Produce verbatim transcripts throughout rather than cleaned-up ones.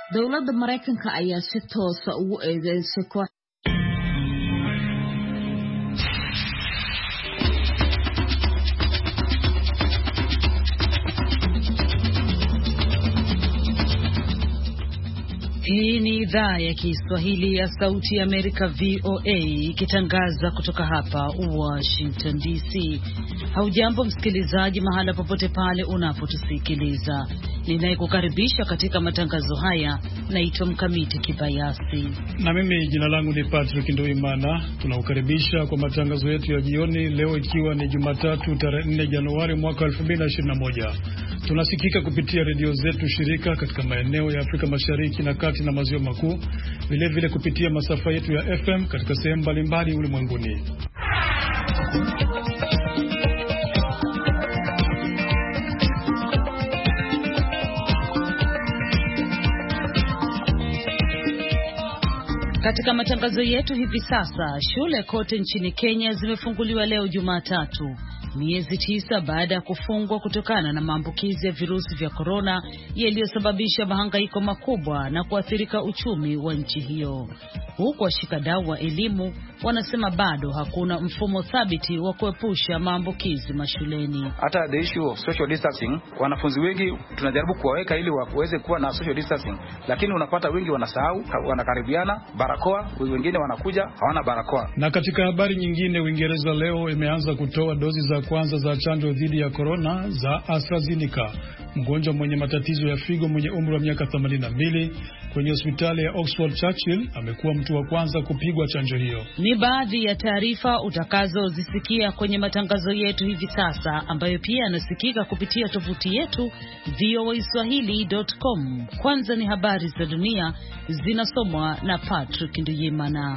dowladda Mareykanka ayaa si toos ah ugu eedeysay koox Hii ni idhaa ya Kiswahili ya Sauti ya Amerika V O A ikitangaza kutoka hapa Washington D C. Haujambo msikilizaji mahala popote pale unapotusikiliza. Ninayekukaribisha katika matangazo haya naitwa Mkamiti Kibayasi. Na mimi jina langu ni Patrick Nduimana. Tunakukaribisha kwa matangazo yetu ya jioni leo ikiwa ni Jumatatu tarehe nne Januari mwaka elfu mbili na ishirini na moja. Tunasikika kupitia redio zetu shirika katika maeneo ya Afrika Mashariki na Kati na Maziwa Makuu, vile vile kupitia masafa yetu ya F M katika sehemu mbalimbali ulimwenguni. Katika matangazo yetu hivi sasa, shule kote nchini Kenya zimefunguliwa leo Jumatatu, miezi tisa baada ya kufungwa kutokana na maambukizi ya virusi vya korona yaliyosababisha mahangaiko makubwa na kuathirika uchumi wa nchi hiyo. Huku washikadau wa elimu wanasema bado hakuna mfumo thabiti wa kuepusha maambukizi mashuleni. Hata the issue of social distancing, wanafunzi wengi tunajaribu kuwaweka ili waweze kuwa na social distancing, lakini unapata wengi wanasahau, wanakaribiana, barakoa, wengine wanakuja hawana barakoa. Na katika habari nyingine, Uingereza leo imeanza kutoa dozi za kwanza za chanjo dhidi ya corona za AstraZeneca. Mgonjwa mwenye matatizo ya figo mwenye umri wa miaka themanini na mbili kwenye hospitali ya Oxford Churchill amekuwa mtu wa kwanza kupigwa chanjo hiyo. Ni baadhi ya taarifa utakazozisikia kwenye matangazo yetu hivi sasa, ambayo pia yanasikika kupitia tovuti yetu V O A Swahili dot com. Kwanza ni habari za dunia zinasomwa na Patrick Nduyimana.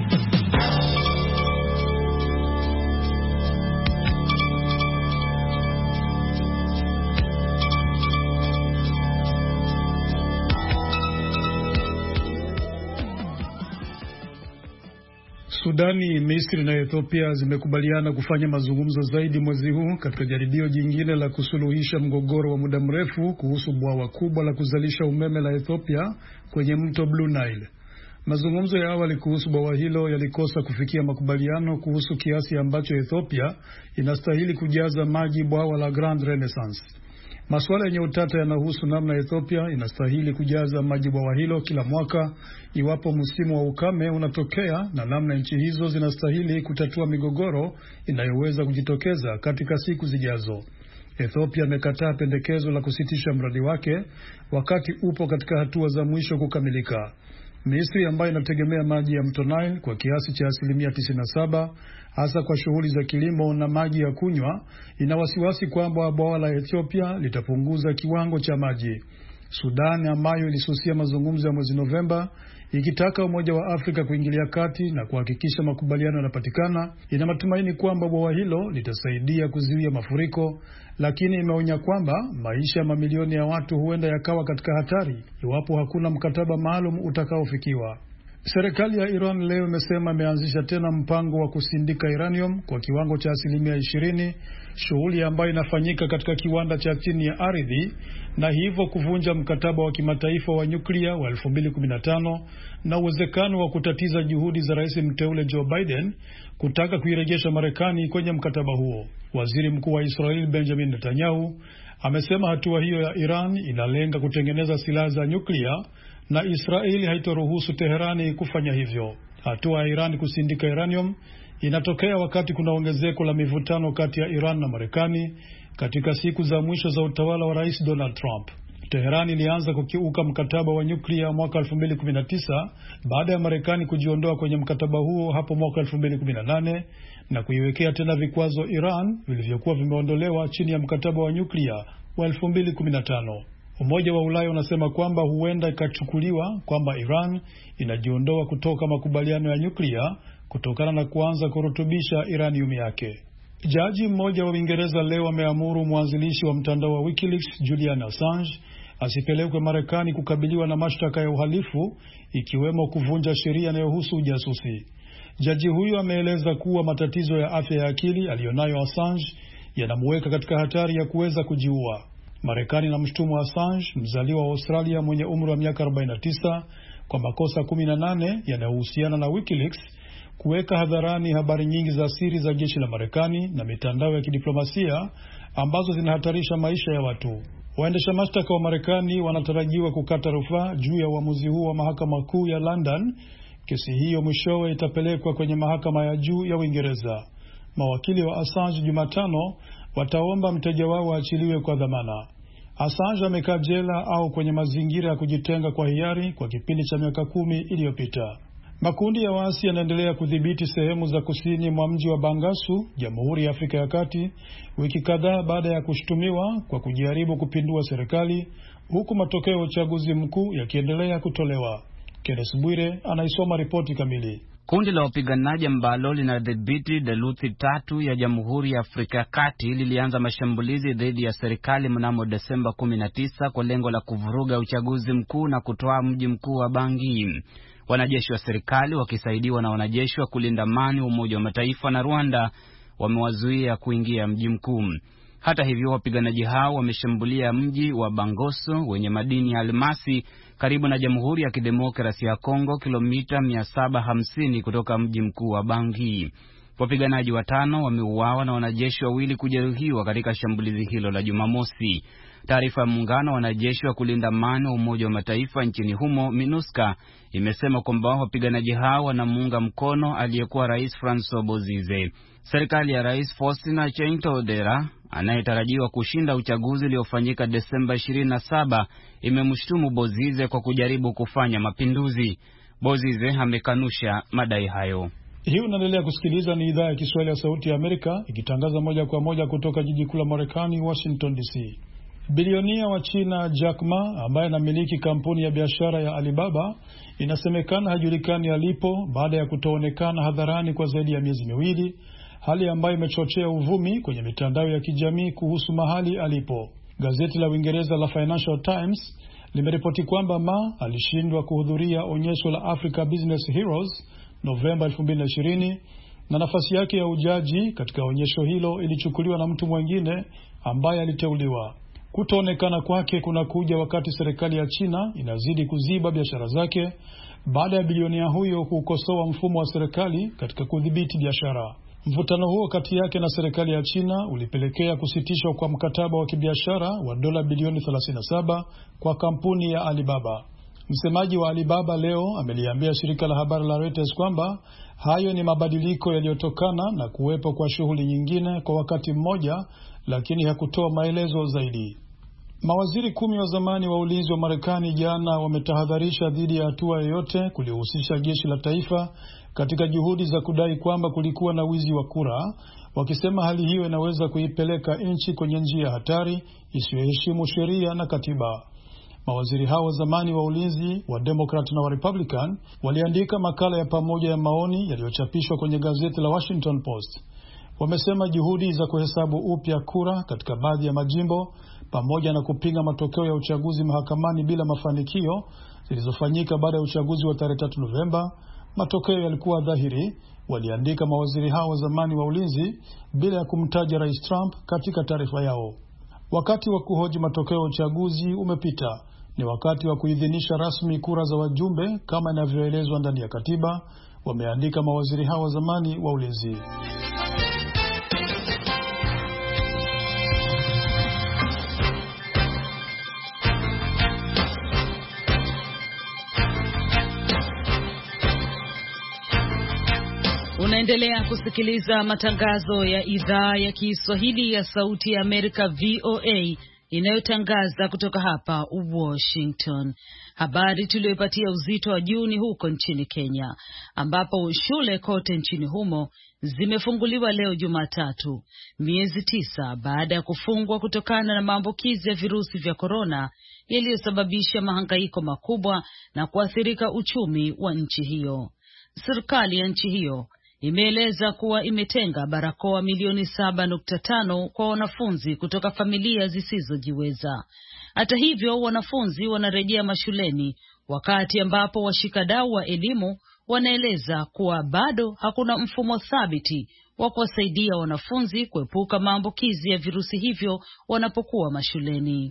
Sudani, Misri na Ethiopia zimekubaliana kufanya mazungumzo zaidi mwezi huu katika jaribio jingine la kusuluhisha mgogoro wa muda mrefu kuhusu bwawa kubwa la kuzalisha umeme la Ethiopia kwenye mto Blue Nile. Mazungumzo ya awali kuhusu bwawa hilo yalikosa kufikia makubaliano kuhusu kiasi ambacho Ethiopia inastahili kujaza maji bwawa la Grand Renaissance. Masuala yenye utata yanahusu namna Ethiopia inastahili kujaza maji bwawa hilo kila mwaka iwapo msimu wa ukame unatokea, na namna nchi hizo zinastahili kutatua migogoro inayoweza kujitokeza katika siku zijazo. Ethiopia imekataa pendekezo la kusitisha mradi wake wakati upo katika hatua za mwisho kukamilika. Misri, ambayo inategemea maji ya mto Nile kwa kiasi cha asilimia tisini na saba hasa kwa shughuli za kilimo na maji ya kunywa, ina wasiwasi kwamba bwawa la Ethiopia litapunguza kiwango cha maji. Sudan, ambayo ilisusia mazungumzo ya mwezi Novemba ikitaka Umoja wa Afrika kuingilia kati na kuhakikisha makubaliano yanapatikana, ina matumaini kwamba bwawa hilo litasaidia kuzuia mafuriko, lakini imeonya kwamba maisha ya mamilioni ya watu huenda yakawa katika hatari iwapo hakuna mkataba maalum utakaofikiwa. Serikali ya Iran leo imesema imeanzisha tena mpango wa kusindika uranium kwa kiwango cha asilimia ishirini, shughuli ambayo inafanyika katika kiwanda cha chini ya ardhi, na hivyo kuvunja mkataba wa kimataifa wa nyuklia wa elfu mbili kumi na tano na uwezekano wa kutatiza juhudi za rais mteule Joe Biden kutaka kuirejesha Marekani kwenye mkataba huo. Waziri Mkuu wa Israel Benjamin Netanyahu amesema hatua hiyo ya Iran inalenga kutengeneza silaha za nyuklia na Israeli haitoruhusu Teherani kufanya hivyo. Hatua ya Iran kusindika uranium inatokea wakati kuna ongezeko la mivutano kati ya Iran na Marekani katika siku za mwisho za utawala wa Rais Donald Trump. Teherani ilianza kukiuka mkataba wa nyuklia mwaka elfu mbili kumi na tisa baada ya Marekani kujiondoa kwenye mkataba huo hapo mwaka elfu mbili kumi na nane na kuiwekea tena vikwazo Iran vilivyokuwa vimeondolewa chini ya mkataba wa nyuklia wa elfu mbili kumi na tano. Umoja wa Ulaya unasema kwamba huenda ikachukuliwa kwamba Iran inajiondoa kutoka makubaliano ya nyuklia kutokana na kuanza kurutubisha uranium yake. Jaji mmoja wa Uingereza leo ameamuru mwanzilishi wa mtandao wa WikiLeaks Julian Assange asipelekwe Marekani kukabiliwa na mashtaka ya uhalifu, ikiwemo kuvunja sheria inayohusu ujasusi. Jaji huyo ameeleza kuwa matatizo ya afya ya akili aliyonayo Assange yanamweka katika hatari ya kuweza kujiua. Marekani inamshutumu Assange, mzaliwa wa Australia mwenye umri wa miaka arobaini na tisa, kwa makosa kumi na nane yanayohusiana na WikiLeaks, kuweka hadharani habari nyingi za siri za jeshi la Marekani na mitandao ya kidiplomasia ambazo zinahatarisha maisha ya watu. Waendesha mashtaka wa Marekani wanatarajiwa kukata rufaa juu ya uamuzi huu wa mahakama kuu ya London. Kesi hiyo mwishowe itapelekwa kwenye mahakama ya juu ya Uingereza. Mawakili wa Assange Jumatano wataomba mteja wao waachiliwe kwa dhamana. Assange amekaa jela au kwenye mazingira ya kujitenga kwa hiari kwa kipindi cha miaka kumi iliyopita. Makundi ya waasi yanaendelea kudhibiti sehemu za kusini mwa mji wa Bangasu, Jamhuri ya Afrika ya Kati, wiki kadhaa baada ya kushutumiwa kwa kujaribu kupindua serikali, huku matokeo ya uchaguzi mkuu yakiendelea kutolewa. Kenneth Bwire anaisoma ripoti kamili. Kundi la wapiganaji ambalo linadhibiti theluthi tatu ya Jamhuri ya Afrika ya Kati lilianza mashambulizi dhidi ya serikali mnamo Desemba kumi na tisa kwa lengo la kuvuruga uchaguzi mkuu na kutoa mji mkuu wa Bangui. Wanajeshi wa serikali wakisaidiwa na wanajeshi wa kulinda amani wa Umoja wa Mataifa na Rwanda wamewazuia kuingia mji mkuu. Hata hivyo, wapiganaji hao wameshambulia mji wa Bangoso wenye madini ya almasi karibu na Jamhuri ya Kidemokrasia ya Kongo, kilomita mia saba hamsini kutoka mji mkuu wa Bangui. Wapiganaji watano wameuawa na wanajeshi wawili kujeruhiwa katika shambulizi hilo la Jumamosi. Taarifa ya muungano wa wanajeshi wa kulinda amani wa Umoja wa Mataifa nchini humo, MINUSCA, imesema kwamba wapiganaji hao wanamuunga mkono aliyekuwa Rais Francois Bozize. Serikali ya Rais Faustin Archange Touadera, anayetarajiwa kushinda uchaguzi uliofanyika Desemba ishirini na saba, imemshutumu Bozize kwa kujaribu kufanya mapinduzi. Bozize amekanusha madai hayo. Hii unaendelea kusikiliza, ni idhaa ya Kiswahili ya Sauti ya Amerika ikitangaza moja kwa moja kutoka jiji kuu la Marekani, Washington D C. Bilionia wa China Jack Ma, ambaye anamiliki kampuni ya biashara ya Alibaba, inasemekana hajulikani alipo baada ya kutoonekana hadharani kwa zaidi ya miezi miwili, hali ambayo imechochea uvumi kwenye mitandao ya kijamii kuhusu mahali alipo. Gazeti la Uingereza la Financial Times limeripoti kwamba Ma alishindwa kuhudhuria onyesho la Africa Business Heroes Novemba elfu mbili na ishirini, na nafasi yake ya ujaji katika onyesho hilo ilichukuliwa na mtu mwingine ambaye aliteuliwa. Kutoonekana kwake kunakuja wakati serikali ya China inazidi kuziba biashara zake baada ya bilionia huyo kukosoa mfumo wa serikali katika kudhibiti biashara. Mvutano huo kati yake na serikali ya China ulipelekea kusitishwa kwa mkataba wa kibiashara wa dola bilioni thelathini na saba kwa kampuni ya Alibaba. Msemaji wa Alibaba leo ameliambia shirika la habari la Reuters kwamba hayo ni mabadiliko yaliyotokana na kuwepo kwa shughuli nyingine kwa wakati mmoja, lakini hakutoa maelezo zaidi. Mawaziri kumi wa zamani wa ulinzi wa Marekani jana wametahadharisha dhidi ya hatua yoyote kulihusisha jeshi la taifa katika juhudi za kudai kwamba kulikuwa na wizi wa kura, wakisema hali hiyo inaweza kuipeleka nchi kwenye njia hatari isiyoheshimu sheria na katiba. Mawaziri hao wa zamani wa ulinzi wa Democrat na wa Republican waliandika makala ya pamoja ya maoni yaliyochapishwa kwenye gazeti la Washington Post. Wamesema juhudi za kuhesabu upya kura katika baadhi ya majimbo pamoja na kupinga matokeo ya uchaguzi mahakamani bila mafanikio zilizofanyika baada ya uchaguzi wa tarehe tatu Novemba, matokeo yalikuwa dhahiri, waliandika mawaziri hao wa zamani wa ulinzi bila ya kumtaja Rais Trump katika taarifa yao. Wakati wa kuhoji matokeo ya uchaguzi umepita, ni wakati wa kuidhinisha rasmi kura za wajumbe kama inavyoelezwa ndani ya katiba, wameandika mawaziri hao wa zamani wa ulinzi. Unaendelea kusikiliza matangazo ya idhaa ya Kiswahili ya Sauti ya Amerika V O A inayotangaza kutoka hapa Washington. Habari tuliyopatia uzito wa juu ni huko nchini Kenya, ambapo shule kote nchini humo zimefunguliwa leo Jumatatu, miezi tisa baada ya kufungwa kutokana na maambukizi ya virusi vya korona yaliyosababisha mahangaiko makubwa na kuathirika uchumi wa nchi hiyo. Serikali ya nchi hiyo imeeleza kuwa imetenga barakoa milioni saba nukta tano kwa wanafunzi kutoka familia zisizojiweza. Hata hivyo, wanafunzi wanarejea mashuleni wakati ambapo washikadau wa elimu wanaeleza kuwa bado hakuna mfumo thabiti wa kuwasaidia wanafunzi kuepuka maambukizi ya virusi hivyo wanapokuwa mashuleni.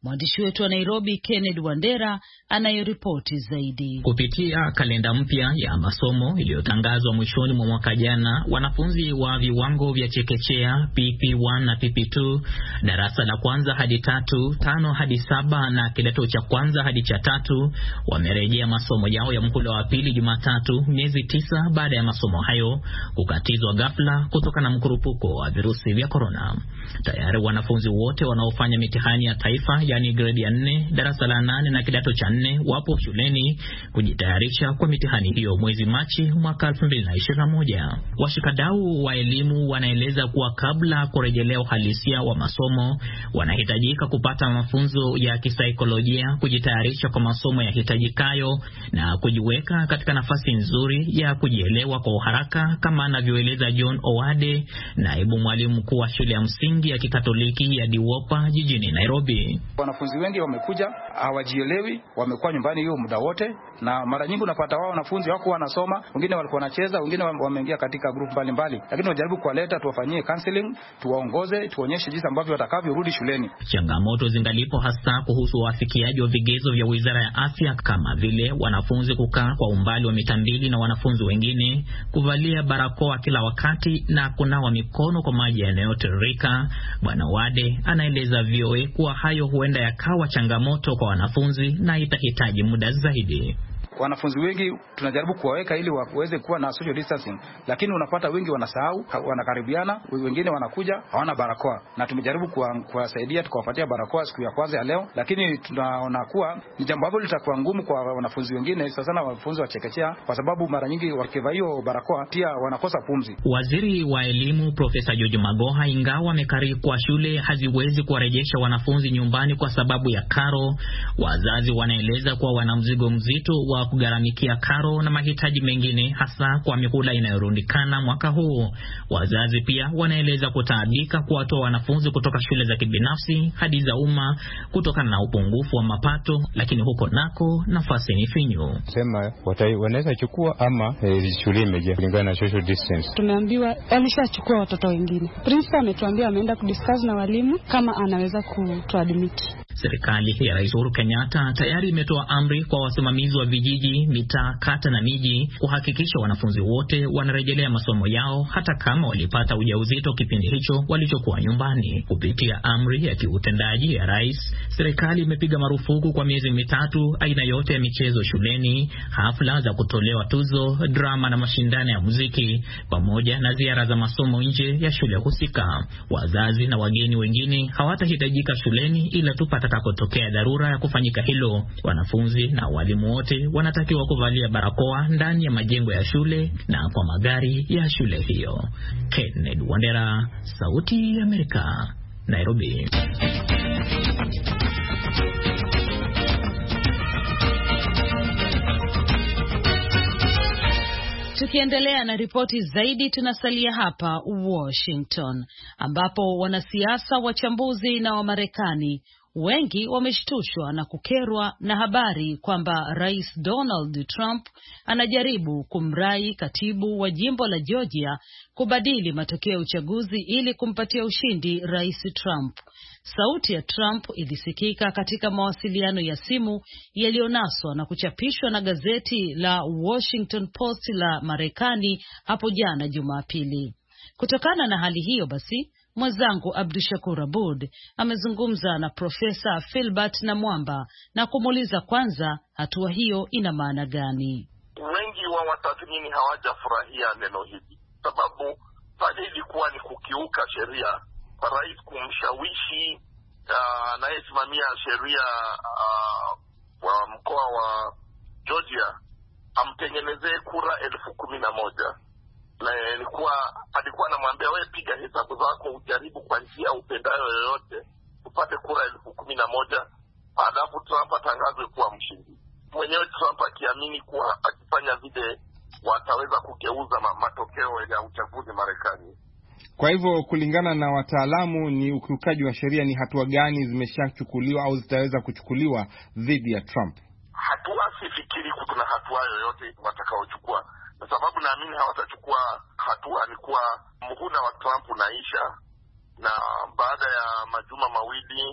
Mwandishi wetu wa Nairobi Kennedy Wandera anayoripoti zaidi. Kupitia kalenda mpya ya masomo iliyotangazwa mwishoni mwa mwaka jana, wanafunzi wa viwango vya chekechea P P one na P P two, darasa la kwanza hadi tatu, tano hadi saba na kidato cha kwanza hadi cha tatu wamerejea masomo yao ya mhula wa pili Jumatatu, miezi tisa baada ya masomo hayo kukatizwa ghafla kutokana na mkurupuko wa virusi vya corona. Tayari wanafunzi wote wanaofanya mitihani ya taifa yani grade ya nne, darasa la nane na kidato cha nne wapo shuleni kujitayarisha kwa mitihani hiyo mwezi Machi mwaka elfu mbili na ishirini na moja. Washikadau wa elimu wanaeleza kuwa kabla kurejelea uhalisia wa masomo wanahitajika kupata mafunzo ya kisaikolojia, kujitayarisha kwa masomo yahitajikayo na kujiweka katika nafasi nzuri ya kujielewa kwa haraka, kama anavyoeleza John Owade, naibu mwalimu mkuu wa shule ya msingi ya Kikatoliki ya Diwopa jijini Nairobi. Wanafunzi wengi wamekuja hawajielewi, wamekuwa nyumbani hiyo muda wote, na mara nyingi unapata wao wanafunzi wako wanasoma, wengine walikuwa wanacheza, wengine wameingia katika group mbalimbali. Lakini tunajaribu kuwaleta, tuwafanyie counseling, tuwaongoze, tuonyeshe jinsi ambavyo watakavyorudi shuleni. Changamoto zingalipo hasa kuhusu wafikiaji wa vigezo vya Wizara ya Afya, kama vile wanafunzi kukaa kwa umbali wa mita mbili na wanafunzi wengine, kuvalia barakoa kila wakati na kunawa mikono kwa maji yanayotiririka. Bwana Wade anaeleza V O A kuwa hayo huenda yakawa changamoto kwa wanafunzi na itahitaji muda zaidi. Wanafunzi wengi tunajaribu kuwaweka ili waweze kuwa na social distancing, lakini unapata wengi wanasahau, wanakaribiana, wengine wanakuja hawana barakoa, na tumejaribu kuwasaidia tukawapatia barakoa siku ya kwanza ya leo, lakini tunaona kuwa ni jambo ambalo litakuwa ngumu kwa wanafunzi wengine, sasa sana wanafunzi wa chekechea, kwa sababu mara nyingi wakivaa hiyo barakoa pia wanakosa pumzi. Waziri wa elimu Profesa George Magoha, ingawa amekariri kwa shule haziwezi kuwarejesha wanafunzi nyumbani kwa sababu ya karo, wazazi wanaeleza kuwa wana mzigo mzito wa kugharamikia karo na mahitaji mengine, hasa kwa mihula inayorundikana mwaka huu. Wazazi pia wanaeleza kutaabika kuwatoa wanafunzi kutoka shule za kibinafsi hadi za umma kutokana na upungufu wa mapato, lakini huko nako nafasi ni finyu. Sema wanaweza chukua ama eh, shule imejaa kulingana na social distance. Tumeambiwa alishachukua watoto wengine. Principal ametuambia ameenda kudiscuss na walimu kama anaweza kutuadmit. Serikali ya Rais Uhuru Kenyatta tayari imetoa amri kwa wasimamizi wa vijiji, mitaa, kata na miji kuhakikisha wanafunzi wote wanarejelea masomo yao hata kama walipata ujauzito kipindi hicho walichokuwa nyumbani. Kupitia amri ya kiutendaji ya Rais, serikali imepiga marufuku kwa miezi mitatu aina yote ya michezo shuleni, hafla za kutolewa tuzo, drama na mashindano ya muziki, pamoja na ziara za masomo nje ya shule husika. Wazazi na wageni wengine hawatahitajika shuleni ila tu patakapotokea dharura ya kufanyika hilo. Wanafunzi na walimu wote wanatakiwa kuvalia barakoa ndani ya majengo ya shule na kwa magari ya shule hiyo. Kennedy Wandera, Sauti ya Amerika, Nairobi. Tukiendelea na ripoti zaidi, tunasalia hapa Washington ambapo wanasiasa, wachambuzi na Wamarekani wengi wameshtushwa na kukerwa na habari kwamba Rais Donald Trump anajaribu kumrai katibu wa jimbo la Georgia kubadili matokeo ya uchaguzi ili kumpatia ushindi Rais Trump. Sauti ya Trump ilisikika katika mawasiliano ya simu yaliyonaswa na kuchapishwa na gazeti la Washington Post la Marekani hapo jana Jumapili. Kutokana na hali hiyo basi, mwenzangu Abdushakur Abud amezungumza na Profesa Philbert Namwamba na kumuuliza kwanza hatua hiyo ina maana gani. Wengi wa watathmini hawajafurahia neno hili, sababu pale ilikuwa ni kukiuka sheria kwa rais kumshawishi anayesimamia sheria uh, wa mkoa wa Georgia amtengenezee kura elfu kumi na moja. Na ilikuwa alikuwa anamwambia wewe piga hesabu zako ujaribu kwa njia upendayo yoyote upate kura elfu kumi na moja, alafu Trump atangazwe kuwa mshindi. Mwenyewe Trump akiamini kuwa akifanya vile wataweza kugeuza matokeo ya uchaguzi Marekani. Kwa hivyo kulingana na wataalamu, ni ukiukaji wa sheria. Ni hatua gani zimeshachukuliwa au zitaweza kuchukuliwa dhidi ya Trump? Hatua sifikiri kuna hatua yoyote watakaochukua, kwa sababu naamini hawatachukua hatua ni kuwa muhula wa Trump unaisha, na baada ya majuma mawili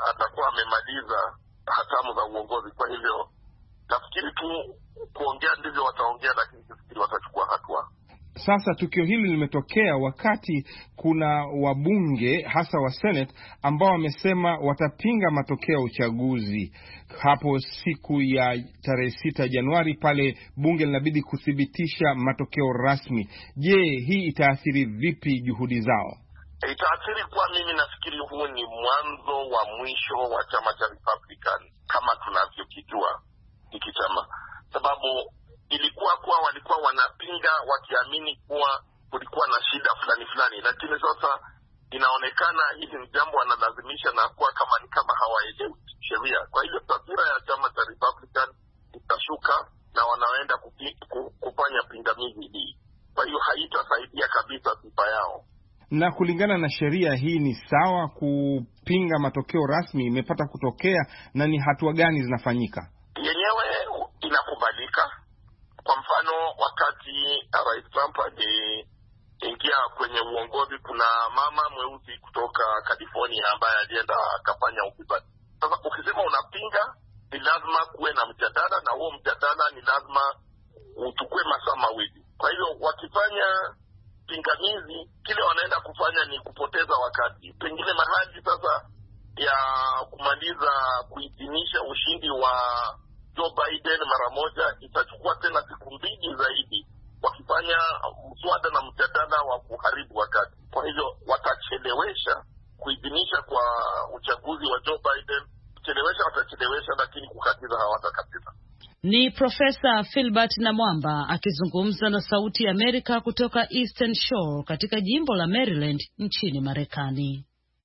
atakuwa amemaliza hatamu za uongozi. Kwa hivyo nafikiri tu kuongea ndivyo wataongea, lakini nafikiri watachukua hatua. Sasa tukio hili limetokea wakati kuna wabunge hasa wa Senate ambao wamesema watapinga matokeo ya uchaguzi hapo siku ya tarehe sita Januari, pale bunge linabidi kuthibitisha matokeo rasmi. Je, hii itaathiri vipi juhudi zao? Itaathiri kwa mimi nafikiri huu ni mwanzo wa mwisho wa chama cha Republican kama tunavyokijua hiki chama, sababu ilikuwa kuwa walikuwa wanapinga wakiamini kuwa kulikuwa na shida fulani fulani, lakini sasa inaonekana hili ni jambo wanalazimisha na kuwa kama ni kama hawaelewi sheria. Kwa hivyo taswira ya chama cha Republican itashuka na wanaenda kufanya pingamizi hii. Kwa hiyo haitasaidia kabisa sifa yao. Na kulingana na sheria hii ni sawa kupinga matokeo rasmi imepata kutokea, na ni hatua gani zinafanyika? Yenyewe inakubalika. Kwa mfano wakati Rais Trump aliingia kwenye uongozi, kuna mama mweusi kutoka California ambaye alienda akafanya upinzani. Sasa ukisema unapinga, ni lazima kuwe na mjadala, na huo mjadala ni lazima uchukue masaa mawili. Kwa hivyo wakifanya pingamizi, kile wanaenda kufanya ni kupoteza wakati. Pengine mahali sasa ya kumaliza kuidhinisha ushindi wa Joe Biden mara moja itachukua tena siku mbili zaidi, wakifanya mswada na mjadala wa kuharibu wakati. Kwa hivyo watachelewesha kuidhinisha kwa uchaguzi wa Joe Biden. Kuchelewesha watachelewesha, lakini kukatiza hawatakatiza. Ni Profesa Philbert Namwamba akizungumza na Sauti ya Amerika kutoka Eastern Shore katika jimbo la Maryland nchini Marekani.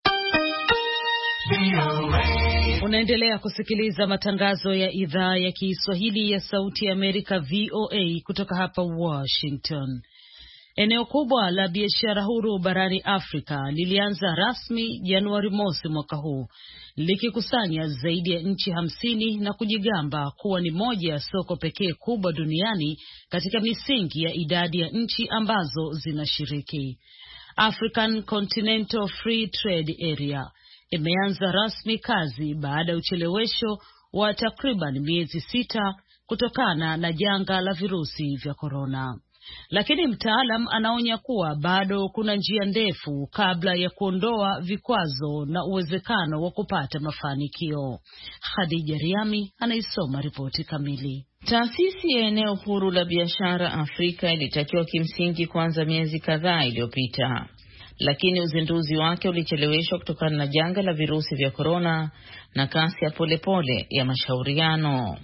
Unaendelea kusikiliza matangazo ya idhaa ya Kiswahili ya Sauti ya Amerika V O A kutoka hapa Washington. Eneo kubwa la biashara huru barani Afrika lilianza rasmi Januari mosi mwaka huu, likikusanya zaidi ya nchi hamsini na kujigamba kuwa ni moja ya soko pekee kubwa duniani katika misingi ya idadi ya nchi ambazo zinashiriki. African Continental Free Trade Area imeanza rasmi kazi baada ya uchelewesho wa takriban miezi sita kutokana na janga la virusi vya korona. Lakini mtaalam anaonya kuwa bado kuna njia ndefu kabla ya kuondoa vikwazo na uwezekano wa kupata mafanikio. Khadija Riami anaisoma ripoti kamili. Taasisi ya eneo huru la biashara Afrika ilitakiwa kimsingi kuanza miezi kadhaa iliyopita, lakini uzinduzi wake ulicheleweshwa kutokana na janga la virusi vya korona na kasi ya polepole ya mashauriano.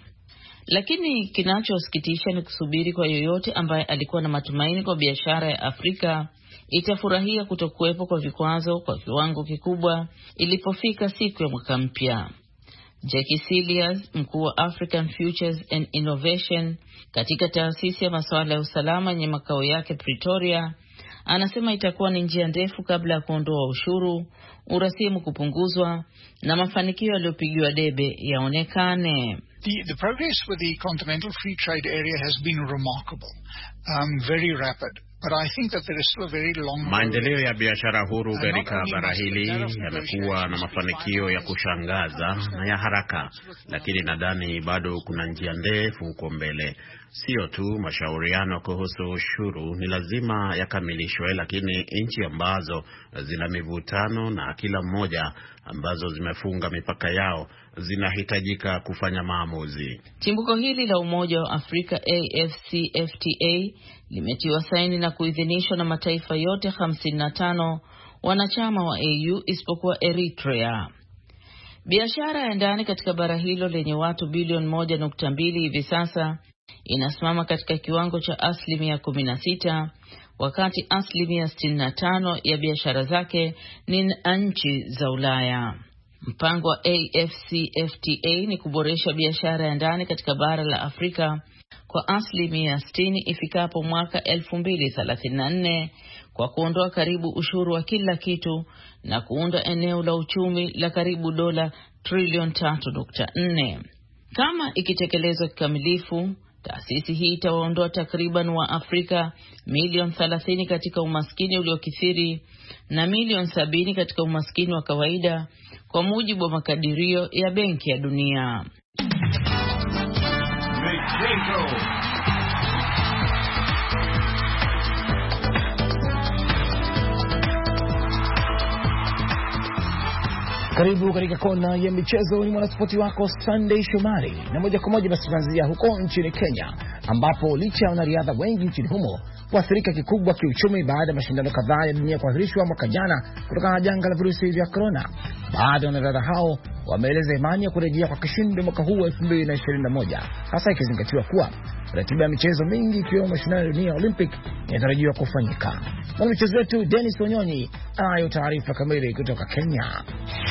Lakini kinachosikitisha ni kusubiri kwa yoyote ambaye alikuwa na matumaini kwa biashara ya Afrika itafurahia kutokuwepo kwa vikwazo kwa kiwango kikubwa ilipofika siku ya mwaka mpya. Jackie Silias, mkuu wa African Futures and Innovation katika taasisi ya masuala ya usalama yenye makao yake Pretoria, anasema itakuwa ni njia ndefu kabla ya kuondoa ushuru, urasimu kupunguzwa na mafanikio yaliyopigiwa debe yaonekane. The, the progress with the Continental Free Trade Area has been remarkable, um, very rapid. But I think that there is still a very long maendeleo ya biashara huru katika bara hili yamekuwa na mafanikio ya kushangaza na ya haraka, lakini nadhani bado kuna njia ndefu huko mbele. Sio tu mashauriano kuhusu ushuru ni lazima yakamilishwe, lakini nchi ambazo zina mivutano na kila mmoja ambazo zimefunga mipaka yao zinahitajika kufanya maamuzi. Chimbuko hili la Umoja wa Afrika A F C F T A limetiwa saini na kuidhinishwa na mataifa yote hamsini na tano wanachama wa A U isipokuwa Eritrea. Biashara ya ndani katika bara hilo lenye watu bilioni moja nukta mbili hivi sasa inasimama katika kiwango cha asilimia kumi na sita, wakati asilimia sitini na tano ya biashara zake ni nchi za Ulaya. Mpango wa A F C F T A ni kuboresha biashara ya ndani katika bara la Afrika kwa asilimia sitini ifikapo mwaka elfu mbili thelathini na nne kwa kuondoa karibu ushuru wa kila kitu na kuunda eneo la uchumi la karibu dola trilioni tatu nukta nne. Kama ikitekelezwa kikamilifu, taasisi hii itawaondoa takriban wa Afrika milioni thelathini katika umaskini uliokithiri na milioni sabini katika umaskini wa kawaida kwa mujibu wa makadirio ya Benki ya Dunia. Mexico. Karibu katika kona ya michezo, ni mwanaspoti wako Sunday Shomari, na moja kwa moja basi tunaanzia huko nchini Kenya, ambapo licha ya wanariadha wengi nchini humo kuathirika kikubwa kiuchumi baada ya mashindano kadhaa ya dunia kuahirishwa mwaka jana kutokana na janga la virusi vya corona, baada ya wanariadha hao wameeleza imani ya kurejea kwa kishindo mwaka huu elfu mbili na ishirini na moja, hasa ikizingatiwa kuwa ratiba ya michezo mingi ikiwemo mashindano ya dunia ya Olympic inatarajiwa kufanyika. Mwanamichezo wetu Dennis Wanyonyi anayo taarifa kamili kutoka Kenya.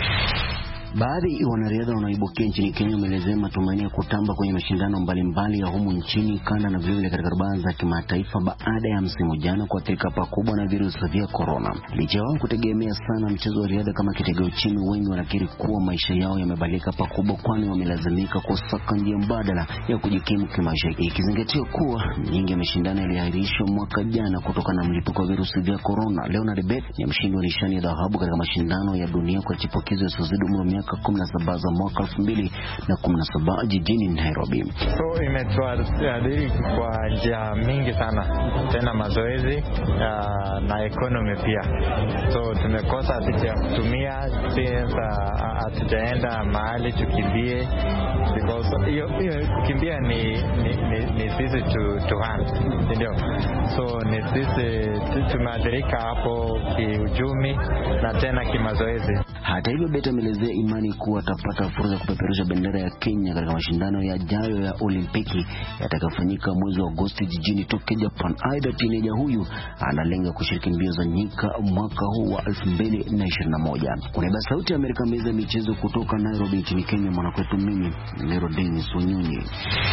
Baadhi ya wanariadha wanaoibukia nchini Kenya wameelezea matumaini ya kutamba kwenye mashindano mbalimbali ya humu nchini, kanda na vile katika rubaa za kimataifa baada ya msimu jana kuathirika pakubwa na virusi vya corona. Licha ya kutegemea sana mchezo wa riadha kama kitega uchumi, wengi wanakiri kuwa maisha yao yamebadilika pakubwa, kwani wamelazimika kusaka njia mbadala ya kujikimu kimaisha, ikizingatiwa kuwa nyingi ya mashindano yaliahirishwa mwaka jana kutokana na mlipuko wa virusi vya corona. Leonard Bett ni mshindi wa nishani ya dhahabu katika mashindano ya dunia kwa chipukizi yasiyozidi umri miaka kumi na saba za mwaka elfu mbili na kumi na saba jijini Nairobi. So imetuadhiri kwa njia mingi sana, tena mazoezi uh, na economy pia. So tumekosa vitu ya kutumia since hatujaenda uh, mahali tukimbie, because hiyo kukimbia ni ni, ni, ni sisi to, to hand, ndio. So ni sisi tumeadhirika hapo kiuchumi na tena kimazoezi. Hata hivyo, Bett ameelezea imani kuwa atapata fursa ya kupeperusha bendera ya Kenya katika mashindano yajayo ya Olimpiki yatakayofanyika mwezi wa Agosti jijini Tokyo, Japan. Aidha, tineja huyu analenga kushiriki mbio za nyika mwaka huu wa elfu mbili na ishirini na moja. Kwa niaba ya Sauti ya Amerika, meza ya michezo kutoka Nairobi nchini Kenya, mwanakwetu mimi Dennis Wanyonyi.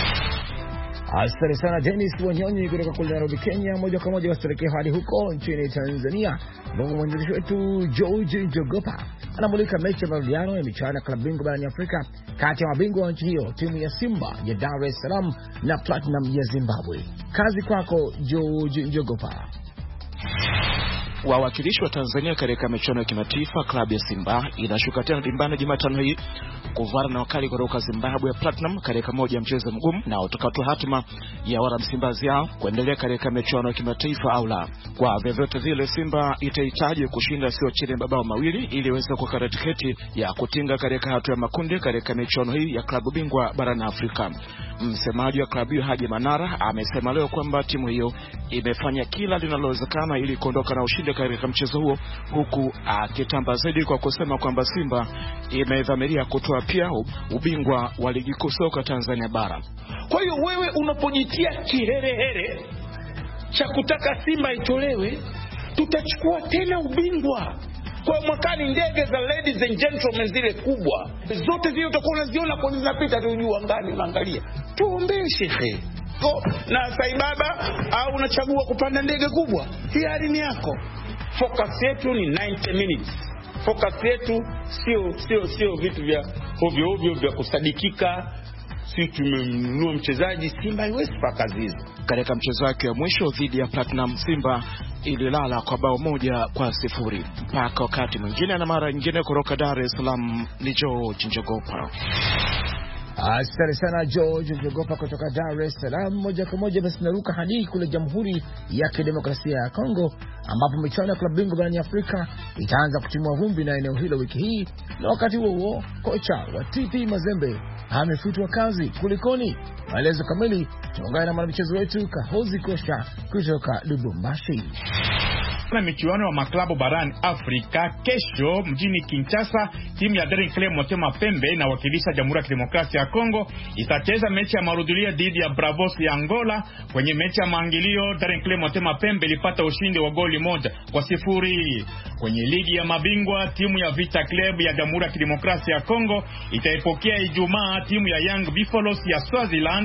Asante sana Dennis Wanyonyi kutoka kule Nairobi, Kenya. Moja kwa moja wasilekea hadi huko nchini Tanzania, ambapo mwandishi wetu George Njogopa anamulika mechi ya marudiano ya michuano ya klabu bingwa barani Afrika kati ya mabingwa wa nchi hiyo, timu ya Simba ya Dar es Salaam na Platinum ya Zimbabwe. Kazi kwako George Njogopa. Wawakilishi wa Tanzania katika michuano ya kimataifa, klabu ya Simba inashuka tena dimbani Jumatano hii kuvana na wakali kutoka Zimbabwe ya Platinum katika moja ya mchezo mgumu na utakatoa hatima ya wana Msimbazi yao kuendelea katika michuano ya kimataifa au la. Kwa vyovyote vile, Simba itahitaji kushinda sio chini ya mabao mawili ili iweze kukata tiketi ya kutinga katika hatua ya makundi katika michuano hii ya klabu bingwa barani Afrika. Msemaji wa klabu hiyo Haji Manara amesema leo kwamba timu hiyo imefanya kila linalowezekana ili kuondoka na ushindi katika mchezo huo, huku akitamba zaidi kwa kusema kwamba Simba imedhamiria kutoa pia ubingwa wa ligi kuu soka Tanzania bara. Kwa hiyo wewe unapojitia kiherehere cha kutaka Simba itolewe, tutachukua tena ubingwa. Kwa mwakani ndege za ladies and gentlemen zile kubwa zote zile utakuwa unaziona kwa zinapita tu juu angani, unaangalia. Tuombee shehe na saibaba, au unachagua kupanda ndege kubwa, hiari ni yako. Focus yetu ni ninety minutes. Focus yetu sio sio sio vitu vya ovyo ovyo vya kusadikika. Sisi tumemnunua mchezaji, Simba haiwezi pa kazi hizo. Katika mchezo wake wa mwisho dhidi ya Platinum, Simba ililala kwa bao moja kwa sifuri. Mpaka wakati mwingine na mara nyingine, kutoka Dar es Salaam ni George Njogopa. Asante sana George Njogopa kutoka Dar es Salaam. Moja kwa moja basi naruka hadi kule Jamhuri ya Kidemokrasia ya Kongo, ambapo michuano ya klabu bingwa barani Afrika itaanza kutimua vumbi na eneo hilo wiki hii, na wakati huo huo kocha wa T P Mazembe amefutwa kazi. Kulikoni? Maelezo kamili tuungane na mwanamichezo wetu Kahozi Kosha kutoka Lubumbashi. Na michuano wa maklabu barani Afrika kesho mjini Kinshasa, timu ya Daring Club Motema Pembe na wakilisha Jamhuri ya Kidemokrasia ya Kongo itacheza mechi ya marudilia dhidi ya Bravos ya Angola. Kwenye mechi ya maangilio, Daring Club Motema Pembe ilipata ushindi wa goli moja kwa sifuri. Kwenye ligi ya mabingwa, timu ya Vita Club ya Jamhuri ya Kidemokrasia ya Kongo itaipokea Ijumaa timu ya Young Buffaloes ya Swaziland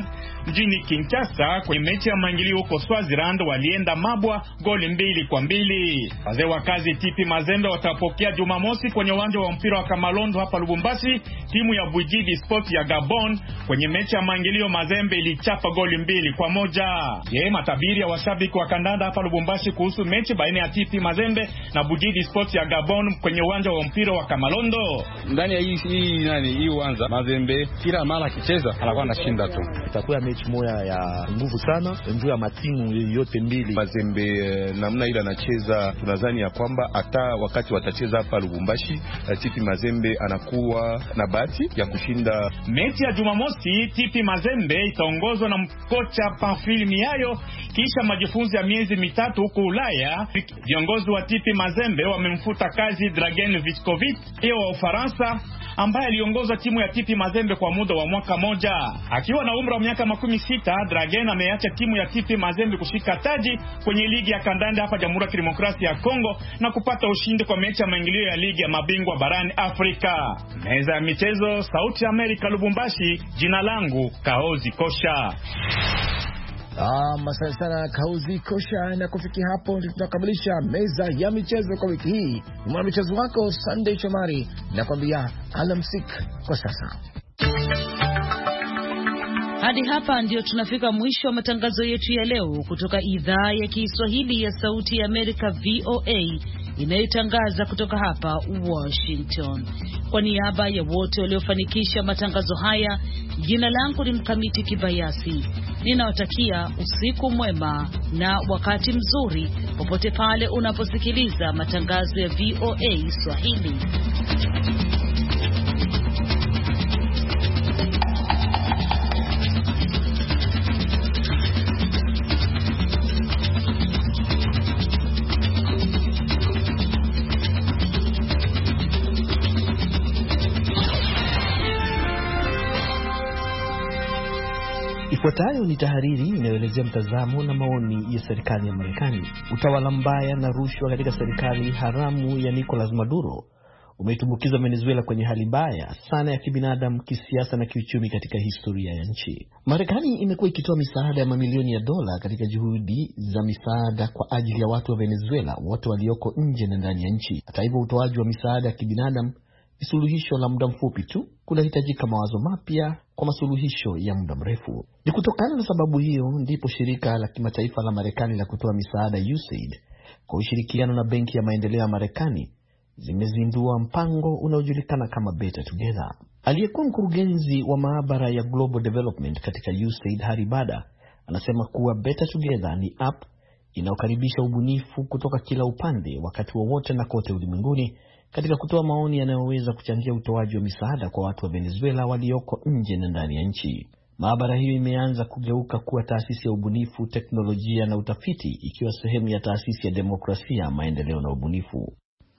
mjini Kinshasa kwenye mechi ya maingilio huko Swaziland walienda mabwa goli mbili kwa mbili. Wazee wa kazi T P Mazembe watapokea Jumamosi kwenye uwanja wa mpira wa Kamalondo hapa Lubumbashi timu ya Bujidi Sport ya Gabon. Kwenye mechi ya maingilio Mazembe ilichapa goli mbili kwa moja. Je, matabiri ya washabiki wa kandanda hapa Lubumbashi kuhusu mechi baina ya T P Mazembe na Bujidi Sport ya Gabon kwenye uwanja wa mpira wa Kamalondo? Ndani ya hii hii nani hii uwanja Mazembe kila mara akicheza anakuwa anashinda tu. Itakuwa mechi moja ya nguvu sana ndio ya matimu yote mbili. Mazembe namna ile anacheza tunadhani ya kwamba hata wakati watacheza hapa Lubumbashi T P Mazembe anakuwa na bahati ya kushinda. Mechi ya Jumamosi T P Mazembe itaongozwa na kocha Pamphile Miayo kisha majifunzo ya miezi mitatu huko Ulaya. Viongozi wa T P Mazembe wamemfuta kazi Dragan Vichkovic wa Ufaransa ambaye aliongoza timu ya T P Mazembe kwa muda wa mwaka moja. Akiwa na umri wa miaka makumi sita, Dragan ameacha timu ya T P Mazembe kushika taji kwenye ligi ya kandanda hapa Jamhuri ya Kidemokrasia ya Kongo na kupata ushindi kwa mechi ya maingilio ya ligi ya mabingwa barani Afrika. Meza ya michezo, Sauti ya Amerika, Lubumbashi. Jina langu Kaozi Kosha. Ah, masante sana Kauzi Kosha, na kufikia hapo ndio tunakamilisha meza ya michezo kwa wiki hii. Mwana michezo wako Sunday Shomari na kwambia alamsik kwa sasa. Hadi hapa ndio tunafika mwisho wa matangazo yetu ya leo kutoka idhaa ya Kiswahili ya Sauti ya Amerika V O A inayotangaza kutoka hapa Washington. Kwa niaba ya wote waliofanikisha matangazo haya, jina langu ni Mkamiti Kibayasi. Ninawatakia usiku mwema na wakati mzuri popote pale unaposikiliza matangazo ya V O A Swahili. Ifuatayo ni tahariri inayoelezea mtazamo na maoni ya serikali ya Marekani. Utawala mbaya na rushwa katika serikali haramu ya Nicolas Maduro umeitumbukiza Venezuela kwenye hali mbaya sana ya kibinadamu, kisiasa na kiuchumi katika historia ya nchi. Marekani imekuwa ikitoa misaada ya mamilioni ya dola katika juhudi za misaada kwa ajili ya watu wa Venezuela wote walioko nje na ndani ya nchi. Hata hivyo, utoaji wa misaada ya kibinadamu ni suluhisho la muda mfupi tu. Kunahitajika mawazo mapya kwa masuluhisho ya muda mrefu. Ni kutokana na sababu hiyo ndipo shirika la kimataifa la Marekani la kutoa misaada U S A I D kwa ushirikiano na Benki ya Maendeleo ya Marekani zimezindua mpango unaojulikana kama Better Together. Aliyekuwa mkurugenzi wa maabara ya Global Development katika U S A I D, Hari Bada, anasema kuwa Better Together ni app inayokaribisha ubunifu kutoka kila upande wakati wowote na kote ulimwenguni katika kutoa maoni yanayoweza kuchangia utoaji wa misaada kwa watu wa Venezuela walioko nje na ndani ya nchi. Maabara hiyo imeanza kugeuka kuwa taasisi ya ubunifu, teknolojia na utafiti, ikiwa sehemu ya taasisi ya demokrasia, maendeleo na ubunifu.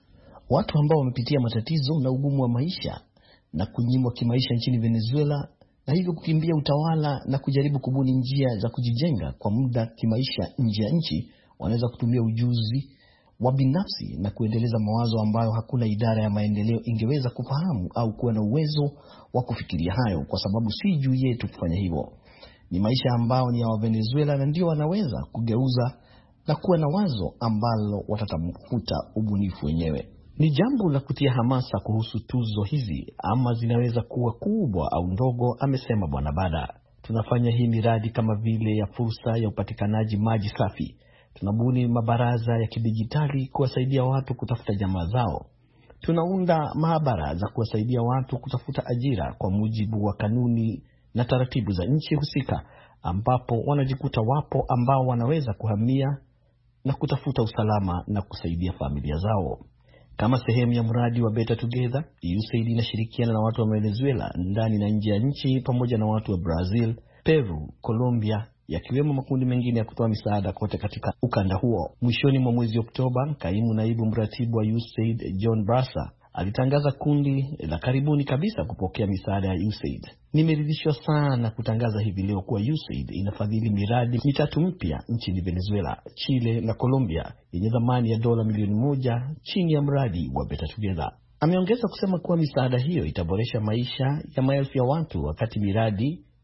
Watu ambao wamepitia matatizo na ugumu wa maisha na kunyimwa kimaisha nchini Venezuela na hivyo kukimbia utawala na kujaribu kubuni njia za kujijenga kwa muda kimaisha nje ya nchi, wanaweza kutumia ujuzi wa binafsi na kuendeleza mawazo ambayo hakuna idara ya maendeleo ingeweza kufahamu au kuwa na uwezo wa kufikiria hayo, kwa sababu si juu yetu kufanya hivyo. Ni maisha ambao ni ya wa Venezuela na ndio wanaweza kugeuza na kuwa na wazo ambalo watatafuta ubunifu wenyewe. Ni jambo la kutia hamasa kuhusu tuzo hizi, ama zinaweza kuwa kubwa au ndogo, amesema Bwana Bada. Tunafanya hii miradi kama vile ya fursa ya upatikanaji maji safi. Tunabuni mabaraza ya kidijitali kuwasaidia watu kutafuta jamaa zao. Tunaunda maabara za kuwasaidia watu kutafuta ajira kwa mujibu wa kanuni na taratibu za nchi husika, ambapo wanajikuta wapo ambao wanaweza kuhamia na kutafuta usalama na kusaidia familia zao. Kama sehemu ya mradi wa Better Together, U S A I D inashirikiana na watu wa Venezuela ndani na nje ya nchi pamoja na watu wa Brazil, Peru, Colombia, yakiwemo makundi mengine ya kutoa misaada kote katika ukanda huo. Mwishoni mwa mwezi Oktoba, kaimu naibu mratibu wa U S A I D John Brasa alitangaza kundi la karibuni kabisa kupokea misaada ya U S A I D. Nimeridhishwa sana kutangaza hivi leo kuwa U S A I D inafadhili miradi mitatu mpya nchini Venezuela, Chile na Colombia yenye thamani ya dola milioni moja chini ya mradi wa Better Together. Ameongeza kusema kuwa misaada hiyo itaboresha maisha ya maelfu ya watu wakati miradi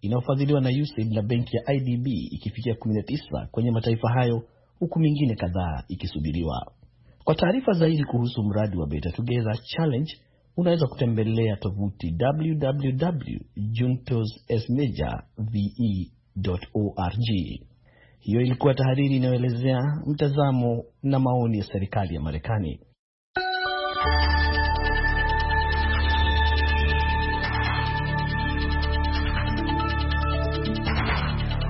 inayofadhiliwa na U S A I D na benki ya I D B ikifikia kumi na tisa kwenye mataifa hayo, huku mingine kadhaa ikisubiriwa. Kwa taarifa zaidi kuhusu mradi wa Better Together Challenge, unaweza kutembelea tovuti w w w dot juntos s major v e dot org. Hiyo ilikuwa tahariri inayoelezea mtazamo na maoni ya serikali ya Marekani.